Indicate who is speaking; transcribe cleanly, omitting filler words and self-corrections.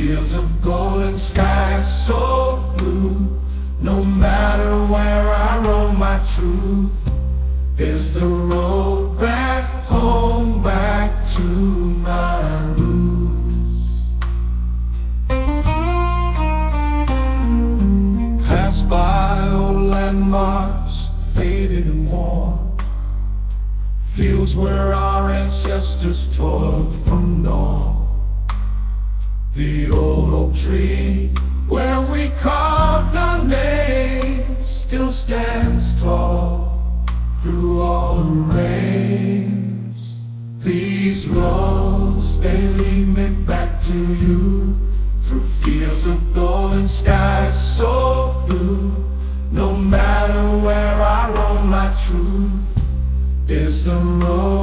Speaker 1: fields of gold and skies so blue. No matter where I roam, my truth is the road back home, back to my roots. Pass by old landmarks, faded and worn, fields where our ancestors toiled from dawn. The old oak tree where we carved our names still stands tall through all the rains. These roads, they lead me back to you, through fields of gold and skies so blue. No matter where I roam, my truth is the road